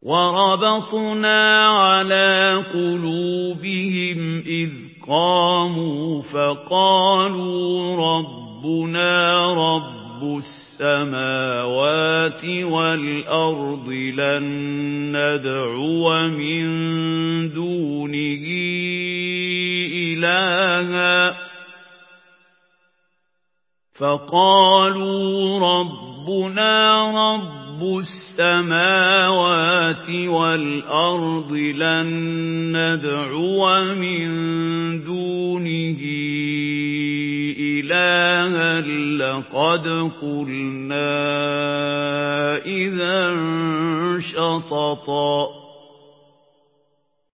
وَرَبَطْنَا عَلَىٰ قُلُوبِهِمْ إِذْ قَامُوا فَقَالُوا رَبُّنَا رَبُّ السَّمَاوَاتِ وَالْأَرْضِ لَن نَّدْعُوَ مِن دُونِهِ إِلَٰهًا فَقَالُوا رَبُّنَا رَبُّ السَّمَاوَاتِ وَالْأَرْضِ لَن نَّدْعُوَ مِن دُونِهِ إِلَٰهًا لَّقَدْ قُلْنَا إِذًا شَطَطًا